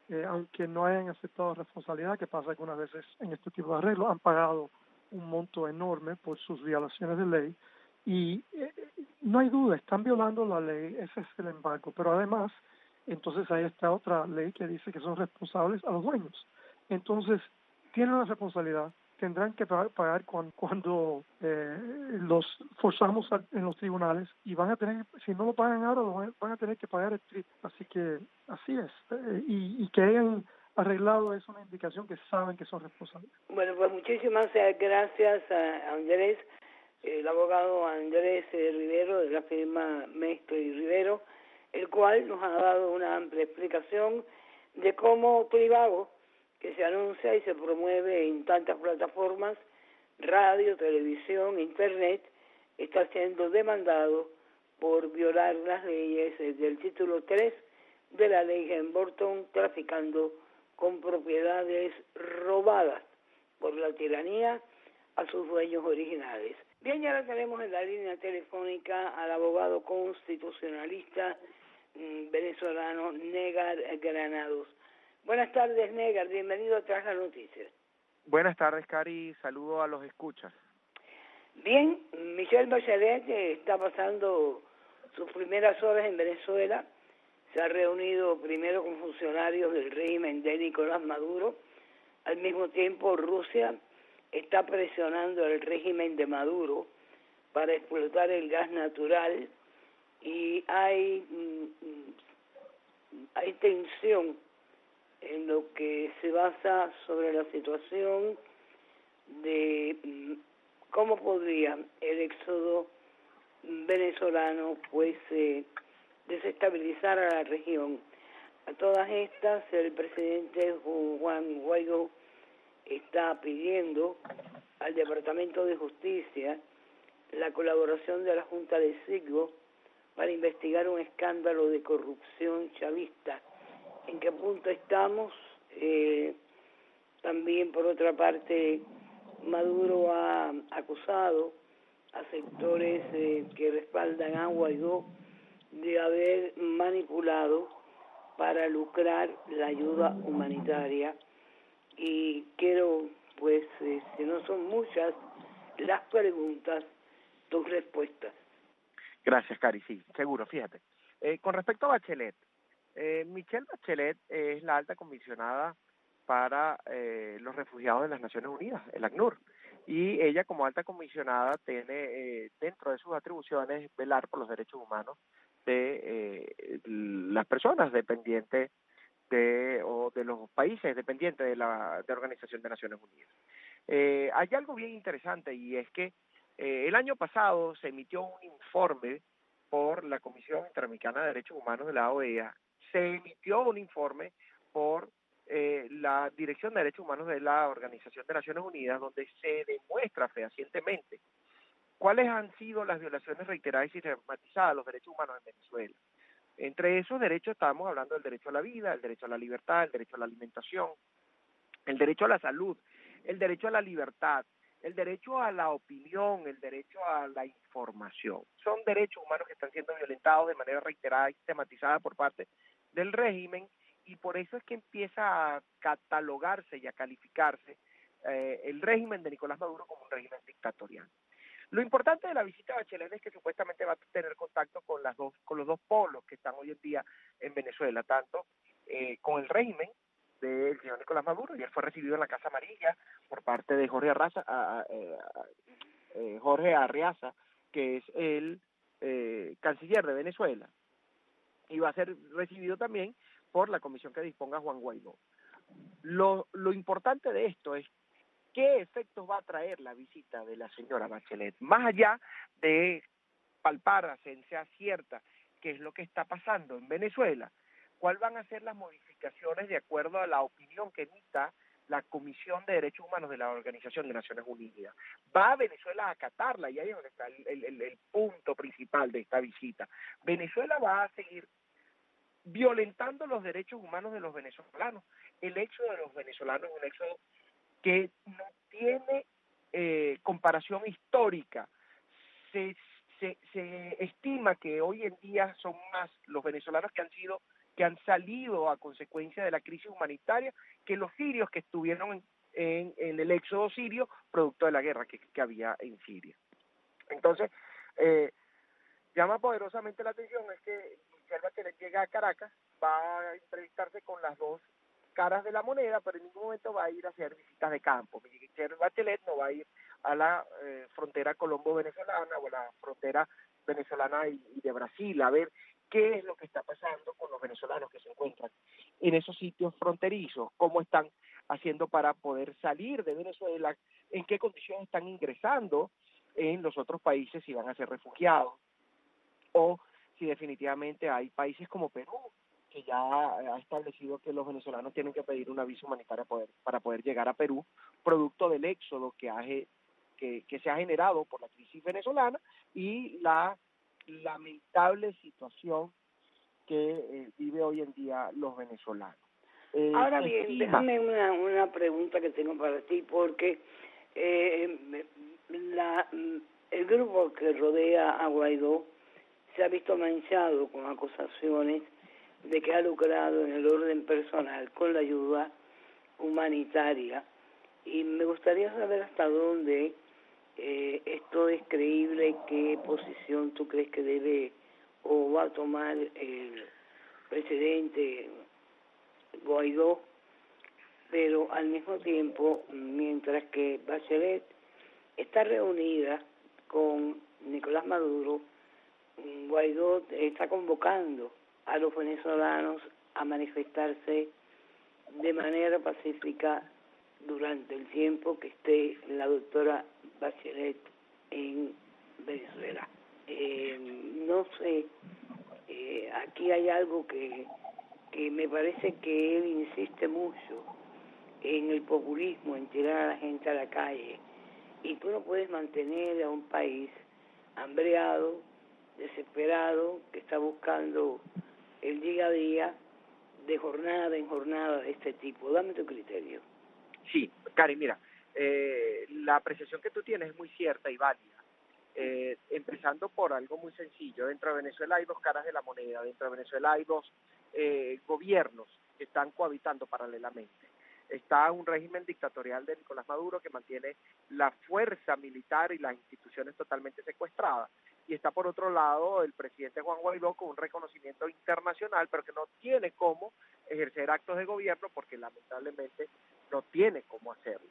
eh, aunque no hayan aceptado responsabilidad, que pasa algunas veces en este tipo de arreglos, han pagado un monto enorme por sus violaciones de ley y eh, no hay duda, están violando la ley, ese es el embargo, pero además, entonces hay esta otra ley que dice que son responsables a los dueños. Entonces, tienen una responsabilidad, tendrán que pagar, pagar cuando, cuando eh, los forzamos a, en los tribunales y van a tener, si no lo pagan ahora, lo van, van a tener que pagar el triple. Así que así es. Eh, y, y que hayan arreglado es una indicación que saben que son responsables. Bueno, pues muchísimas gracias a Andrés, el abogado Andrés Rivero de la firma Mestre y Rivero, el cual nos ha dado una amplia explicación de cómo Trivago, que se anuncia y se promueve en tantas plataformas, radio, televisión, internet, está siendo demandado por violar las leyes del título tres de la ley Hamilton, traficando con propiedades robadas por la tiranía a sus dueños originales. Bien, ya la tenemos en la línea telefónica al abogado constitucionalista mmm, venezolano Negar Granados. Buenas tardes, Negar, bienvenido a Tras la Noticia. Buenas tardes, Cari, saludo a los escuchas. Bien, Michelle Bachelet está pasando sus primeras horas en Venezuela. Se ha reunido primero con funcionarios del régimen de Nicolás Maduro. Al mismo tiempo, Rusia está presionando al régimen de Maduro para explotar el gas natural y hay, hay tensión en lo que se basa sobre la situación de cómo podría el éxodo venezolano pues eh, desestabilizar a la región. A todas estas, el presidente Juan Guaidó está pidiendo al Departamento de Justicia la colaboración de la Junta de Siglo para investigar un escándalo de corrupción chavista. ¿En qué punto estamos? Eh, también, por otra parte, Maduro ha acusado a sectores eh, que respaldan a Guaidó de haber manipulado para lucrar la ayuda humanitaria. Y quiero, pues, eh, si no son muchas las preguntas, tus respuestas. Gracias, Cari, sí, seguro, fíjate. Eh, con respecto a Bachelet, eh, Michelle Bachelet es la alta comisionada para eh, los refugiados de las Naciones Unidas, el ACNUR, y ella como alta comisionada tiene eh, dentro de sus atribuciones velar por los derechos humanos de eh, las personas dependientes de o de los países dependientes de la de Organización de Naciones Unidas. Eh, hay algo bien interesante y es que eh, el año pasado se emitió un informe por la Comisión Interamericana de Derechos Humanos de la O E A, se emitió un informe por eh, la Dirección de Derechos Humanos de la Organización de Naciones Unidas, donde se demuestra fehacientemente cuáles han sido las violaciones reiteradas y sistematizadas a los derechos humanos en Venezuela. Entre esos derechos estamos hablando del derecho a la vida, el derecho a la libertad, el derecho a la alimentación, el derecho a la salud, el derecho a la libertad, el derecho a la opinión, el derecho a la información. Son derechos humanos que están siendo violentados de manera reiterada y sistematizada por parte del régimen, y por eso es que empieza a catalogarse y a calificarse eh, el régimen de Nicolás Maduro como un régimen dictatorial. Lo importante de la visita a Bachelet es que supuestamente va a tener contacto con las dos, con los dos polos que están hoy en día en Venezuela, tanto eh, con el régimen del señor Nicolás Maduro, y él fue recibido en la Casa Amarilla por parte de Jorge Arraza, a, a, a, a, Jorge Arriaza, que es el eh, canciller de Venezuela, y va a ser recibido también por la comisión que disponga Juan Guaidó. Lo, lo importante de esto es qué efectos va a traer la visita de la señora Bachelet, más allá de palpar a ciencia cierta qué es lo que está pasando en Venezuela, cuáles van a ser las modificaciones de acuerdo a la opinión que emita la Comisión de Derechos Humanos de la Organización de Naciones Unidas. ¿Va a Venezuela a acatarla? Y ahí es donde está el, el, el punto principal de esta visita. Venezuela va a seguir violentando los derechos humanos de los venezolanos. El éxodo de los venezolanos es un éxodo que no tiene eh, comparación histórica. Se, se, se estima que hoy en día son más los venezolanos que han sido que han salido a consecuencia de la crisis humanitaria que los sirios que estuvieron en, en, en el éxodo sirio producto de la guerra que, que había en Siria. Entonces, eh, llama poderosamente la atención es que Michelle Bachelet llega a Caracas, va a entrevistarse con las dos caras de la moneda, pero en ningún momento va a ir a hacer visitas de campo. Michelle Bachelet no va a ir a la eh, frontera colombo-venezolana o a la frontera venezolana y, y de Brasil a ver qué es lo que está pasando con los venezolanos que se encuentran en esos sitios fronterizos, cómo están haciendo para poder salir de Venezuela, en qué condiciones están ingresando en los otros países, si van a ser refugiados, o si definitivamente hay países como Perú, que ya ha establecido que los venezolanos tienen que pedir una visa humanitaria poder, para poder llegar a Perú, producto del éxodo que, ha, que, que se ha generado por la crisis venezolana y la lamentable situación que eh, vive hoy en día los venezolanos. Eh, Ahora bien, estima... déjame una, una pregunta que tengo para ti, porque eh, la, el grupo que rodea a Guaidó se ha visto manchado con acusaciones de que ha lucrado en el orden personal con la ayuda humanitaria, y me gustaría saber hasta dónde eh, esto es creíble, qué posición tú crees que debe o va a tomar el presidente Guaidó, pero al mismo tiempo, mientras que Bachelet está reunida con Nicolás Maduro, Guaidó está convocando a los venezolanos a manifestarse de manera pacífica durante el tiempo que esté la doctora Bachelet en Venezuela. Eh, no sé, eh, aquí hay algo que, que me parece que él insiste mucho en el populismo, en tirar a la gente a la calle, y tú no puedes mantener a un país hambreado, desesperado, que está buscando el día a día de jornada en jornada de este tipo. Dame tu criterio. Sí, Cari, mira, eh, la apreciación que tú tienes es muy cierta y válida. Eh, empezando por algo muy sencillo. Dentro de Venezuela hay dos caras de la moneda. Dentro de Venezuela hay dos eh, gobiernos que están cohabitando paralelamente. Está un régimen dictatorial de Nicolás Maduro que mantiene la fuerza militar y las instituciones totalmente secuestradas. Y está por otro lado el presidente Juan Guaidó con un reconocimiento internacional, pero que no tiene cómo ejercer actos de gobierno porque lamentablemente no tiene cómo hacerlo.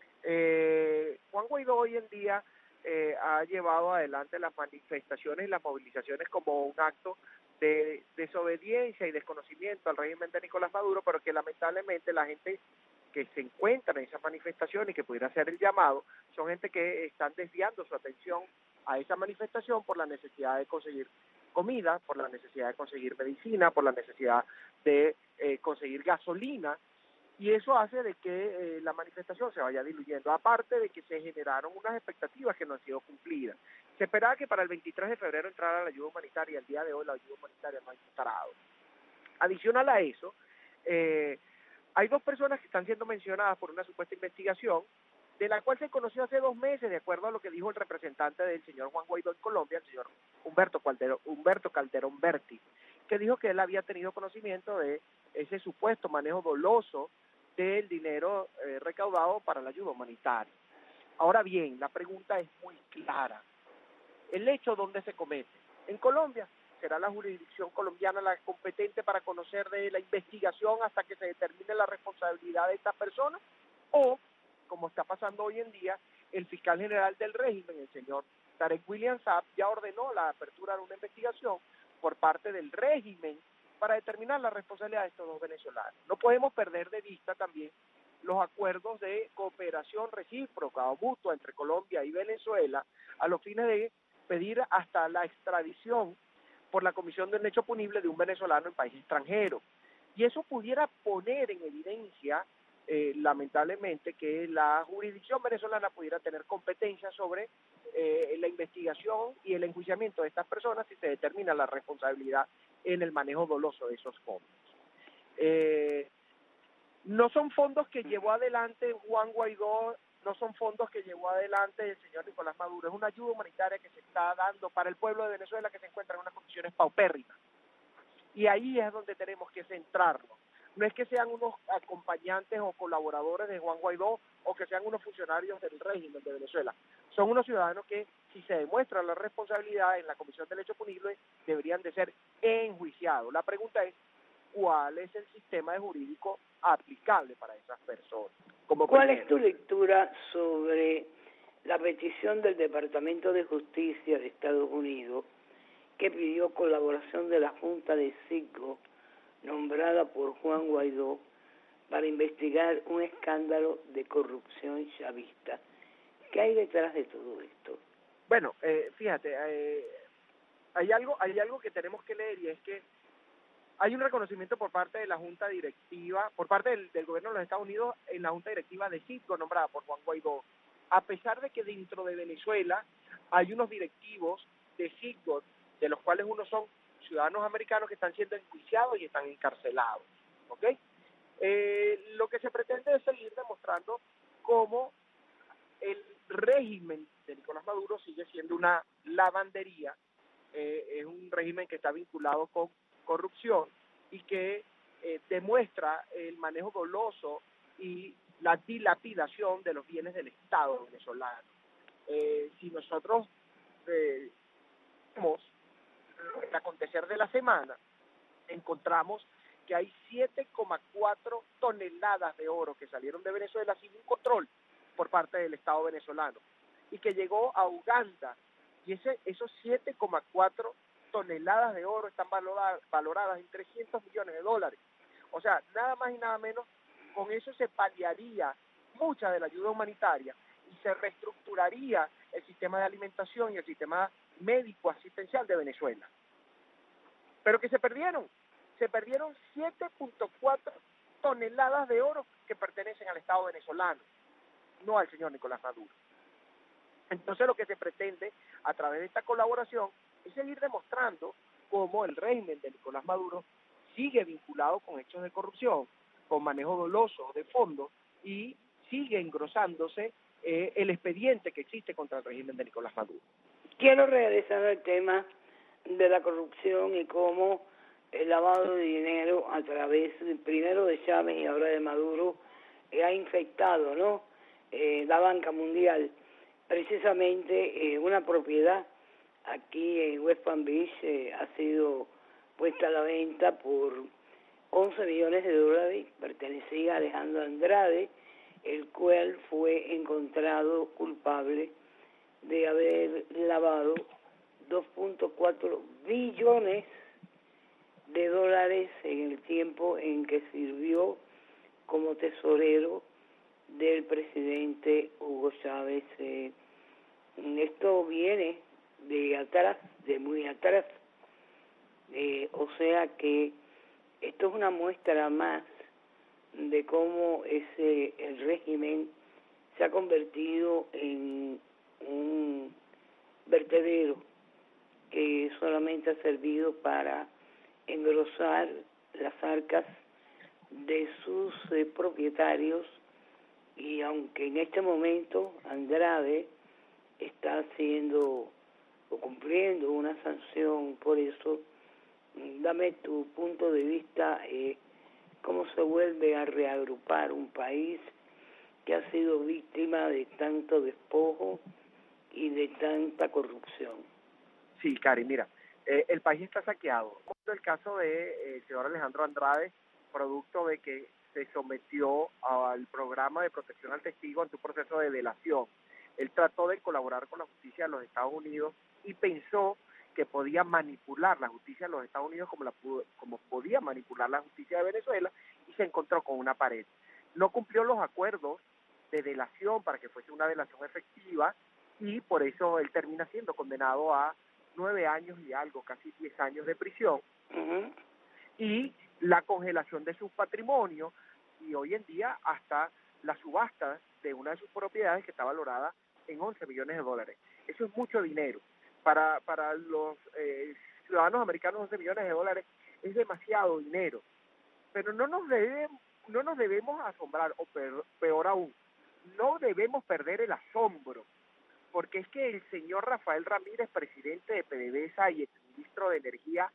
Eh, Juan Guaidó hoy en día eh, ha llevado adelante las manifestaciones y las movilizaciones como un acto de desobediencia y desconocimiento al régimen de Nicolás Maduro, pero que lamentablemente la gente que se encuentra en esas manifestaciones y que pudiera hacer el llamado, son gente que están desviando su atención a esa manifestación por la necesidad de conseguir comida, por la necesidad de conseguir medicina, por la necesidad de eh, conseguir gasolina, y eso hace de que eh, la manifestación se vaya diluyendo, aparte de que se generaron unas expectativas que no han sido cumplidas. Se esperaba que para el veintitrés de febrero entrara la ayuda humanitaria, el día de hoy la ayuda humanitaria no ha entrado. Adicional a eso, eh, hay dos personas que están siendo mencionadas por una supuesta investigación, de la cual se conoció hace dos meses, de acuerdo a lo que dijo el representante del señor Juan Guaidó en Colombia, el señor Humberto Calderón, Humberto Calderón Berti, que dijo que él había tenido conocimiento de ese supuesto manejo doloso del dinero eh, recaudado para la ayuda humanitaria. Ahora bien, la pregunta es muy clara. ¿El hecho dónde se comete? ¿En Colombia? ¿Será la jurisdicción colombiana la competente para conocer de la investigación hasta que se determine la responsabilidad de esta persona? ¿O, como está pasando hoy en día, el fiscal general del régimen, el señor Tarek William Saab, ya ordenó la apertura de una investigación por parte del régimen para determinar la responsabilidad de estos dos venezolanos? No podemos perder de vista también los acuerdos de cooperación recíproca o mutua entre Colombia y Venezuela a los fines de pedir hasta la extradición por la comisión de un hecho punible de un venezolano en país extranjero. Y eso pudiera poner en evidencia, eh, lamentablemente, que la jurisdicción venezolana pudiera tener competencia sobre eh, la investigación y el enjuiciamiento de estas personas si se determina la responsabilidad en el manejo doloso de esos fondos. Eh, no son fondos que llevó adelante Juan Guaidó, no son fondos que llevó adelante el señor Nicolás Maduro, es una ayuda humanitaria que se está dando para el pueblo de Venezuela que se encuentra en unas condiciones paupérrimas. Y ahí es donde tenemos que centrarnos. No es que sean unos acompañantes o colaboradores de Juan Guaidó o que sean unos funcionarios del régimen de Venezuela. Son unos ciudadanos que, si se demuestra la responsabilidad en la Comisión del Hecho Punible, deberían de ser enjuiciados. La pregunta es, ¿cuál es el sistema jurídico aplicable para esas personas? Como ¿Cuál primero. es tu lectura sobre la petición del Departamento de Justicia de Estados Unidos que pidió colaboración de la Junta de Citgo, nombrada por Juan Guaidó, para investigar un escándalo de corrupción chavista? ¿Qué hay detrás de todo esto? Bueno, eh, fíjate, eh, hay algo, hay algo que tenemos que leer, y es que hay un reconocimiento por parte de la Junta Directiva, por parte del, del gobierno de los Estados Unidos en la Junta Directiva de Citgo, nombrada por Juan Guaidó, a pesar de que dentro de Venezuela hay unos directivos de Citgo, de los cuales unos son ciudadanos americanos que están siendo enjuiciados y están encarcelados, ¿ok? Eh, lo que se pretende es seguir demostrando cómo el régimen de Nicolás Maduro sigue siendo una lavandería, eh, es un régimen que está vinculado con corrupción y que eh, demuestra el manejo doloso y la dilapidación de los bienes del Estado venezolano. Eh, si nosotros eh, vemos el acontecer de la semana, encontramos que hay siete coma cuatro toneladas de oro que salieron de Venezuela sin un control por parte del Estado venezolano y que llegó a Uganda, y ese, esos siete coma cuatro toneladas de oro están valoradas, valoradas en trescientos millones de dólares. O sea, nada más y nada menos, con eso se paliaría mucha de la ayuda humanitaria y se reestructuraría el sistema de alimentación y el sistema médico asistencial de Venezuela. Pero que se perdieron, se perdieron siete punto cuatro toneladas de oro que pertenecen al Estado venezolano, no al señor Nicolás Maduro. Entonces lo que se pretende a través de esta colaboración es seguir demostrando cómo el régimen de Nicolás Maduro sigue vinculado con hechos de corrupción, con manejo doloso de fondos, y sigue engrosándose eh, el expediente que existe contra el régimen de Nicolás Maduro. Quiero regresar al tema de la corrupción y cómo el lavado de dinero a través primero de Chávez y ahora de Maduro eh, ha infectado, ¿no? Eh, la banca mundial. Precisamente eh, una propiedad aquí en West Palm Beach eh, ha sido puesta a la venta por once millones de dólares, pertenecía a Alejandro Andrade, el cual fue encontrado culpable de haber lavado dos punto cuatro billones de dólares en el tiempo en que sirvió como tesorero del presidente Hugo Chávez. Eh, esto viene de atrás, de muy atrás, eh, o sea que esto es una muestra más de cómo ese el régimen se ha convertido en un vertedero que solamente ha servido para engrosar las arcas de sus eh, propietarios, y aunque en este momento Andrade está haciendo o cumpliendo una sanción por eso, dame tu punto de vista, eh, cómo se vuelve a reagrupar un país que ha sido víctima de tanto despojo y de tanta corrupción. Sí, Cari, mira, eh, el país está saqueado. El caso de eh, el señor Alejandro Andrade, producto de que se sometió al programa de protección al testigo ante un proceso de delación. Él trató de colaborar con la justicia de los Estados Unidos y pensó que podía manipular la justicia de los Estados Unidos como, la pudo, como podía manipular la justicia de Venezuela, y se encontró con una pared. No cumplió los acuerdos de delación para que fuese una delación efectiva, y por eso él termina siendo condenado a nueve años y algo, casi diez años de prisión, uh-huh. y la congelación de su patrimonio, y hoy en día hasta la subasta de una de sus propiedades que está valorada en once millones de dólares. Eso es mucho dinero. Para, para los eh, ciudadanos americanos, once millones de dólares es demasiado dinero. Pero no nos debemos, no nos debemos asombrar, o peor, peor aún, no debemos perder el asombro, porque es que el señor Rafael Ramírez, presidente de PDVSA y exministro de Energía,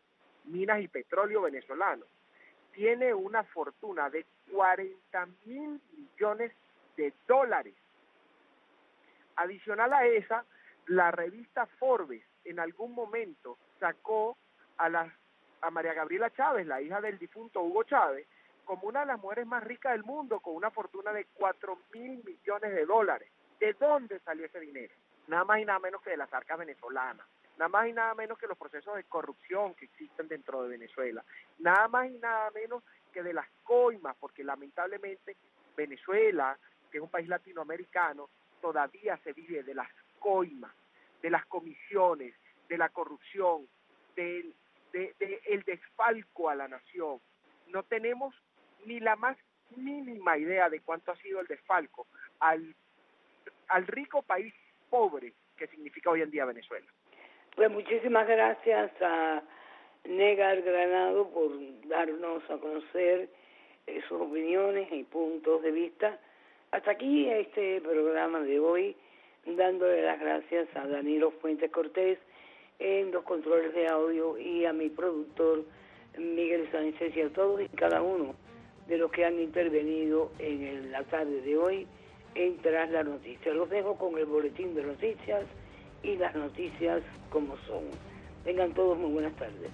minas y petróleo venezolano. Tiene una fortuna de cuarenta mil millones de dólares. Adicional a esa, la revista Forbes en algún momento sacó a, la, a María Gabriela Chávez, la hija del difunto Hugo Chávez, como una de las mujeres más ricas del mundo, con una fortuna de cuatro mil millones de dólares. ¿De dónde salió ese dinero? Nada más y nada menos que de las arcas venezolanas. Nada más y nada menos que los procesos de corrupción que existen dentro de Venezuela. Nada más y nada menos que de las coimas, porque lamentablemente Venezuela, que es un país latinoamericano, todavía se vive de las coimas, de las comisiones, de la corrupción, del de, de el desfalco a la nación. No tenemos ni la más mínima idea de cuánto ha sido el desfalco al, al rico país pobre que significa hoy en día Venezuela. Pues muchísimas gracias a Negar Granado por darnos a conocer eh, sus opiniones y puntos de vista. Hasta aquí este programa de hoy, dándole las gracias a Danilo Fuentes Cortés en los controles de audio y a mi productor Miguel Sánchez y a todos y cada uno de los que han intervenido en la tarde de hoy en Tras la Noticia. Los dejo con el boletín de noticias y las noticias como son. Tengan todos muy buenas tardes.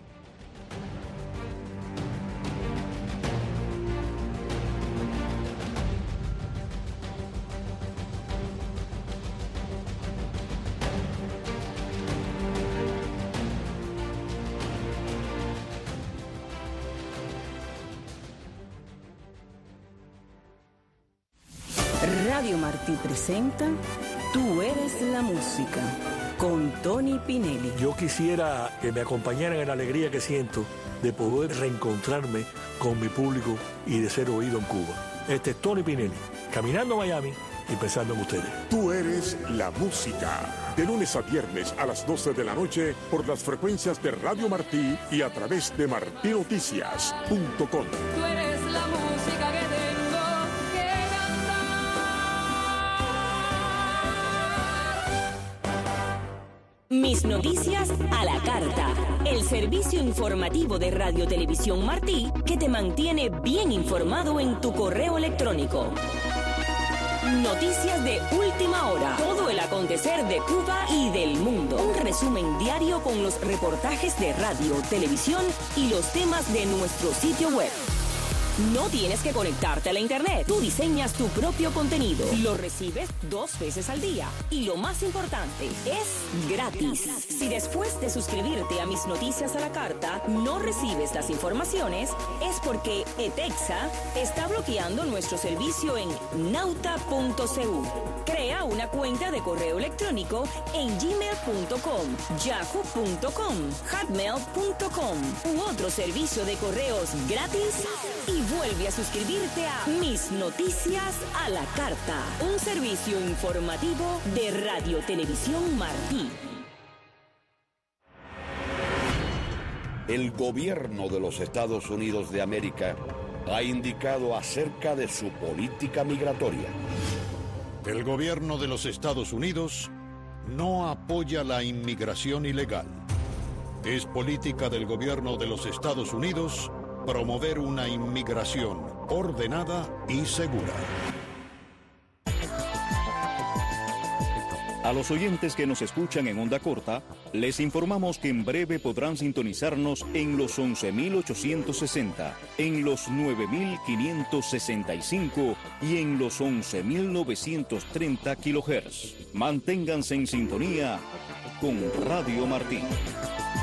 Radio Martí presenta Tú eres la música, con Tony Pinelli. Yo quisiera que me acompañaran en la alegría que siento de poder reencontrarme con mi público y de ser oído en Cuba. Este es Tony Pinelli, caminando a Miami y pensando en ustedes. Tú eres la música. De lunes a viernes a las doce de la noche por las frecuencias de Radio Martí y a través de martí noticias punto com. Tú eres la música que tengo que Mis noticias a la carta. El servicio informativo de Radio Televisión Martí que te mantiene bien informado en tu correo electrónico. Noticias de última hora. Todo el acontecer de Cuba y del mundo. Un resumen diario con los reportajes de radio, televisión y los temas de nuestro sitio web. No tienes que conectarte a la internet. Tú diseñas tu propio contenido. Lo recibes dos veces al día. Y lo más importante, es gratis. Si después de suscribirte a Mis Noticias a la Carta no recibes las informaciones, es porque ETEXA está bloqueando nuestro servicio en nauta punto c u. Crea una cuenta de correo electrónico en gmail punto com, yahoo punto com, hotmail punto com u otro servicio de correos gratis y vuelve a suscribirte a Mis Noticias a la Carta, un servicio informativo de Radio Televisión Martí. El gobierno de los Estados Unidos de América ha indicado acerca de su política migratoria. El gobierno de los Estados Unidos no apoya la inmigración ilegal. Es política del gobierno de los Estados Unidos promover una inmigración ordenada y segura. A los oyentes que nos escuchan en onda corta, les informamos que en breve podrán sintonizarnos en los once mil ochocientos sesenta, en los nueve mil quinientos sesenta y cinco y en los once mil novecientos treinta kilohertz. Manténganse en sintonía con Radio Martí.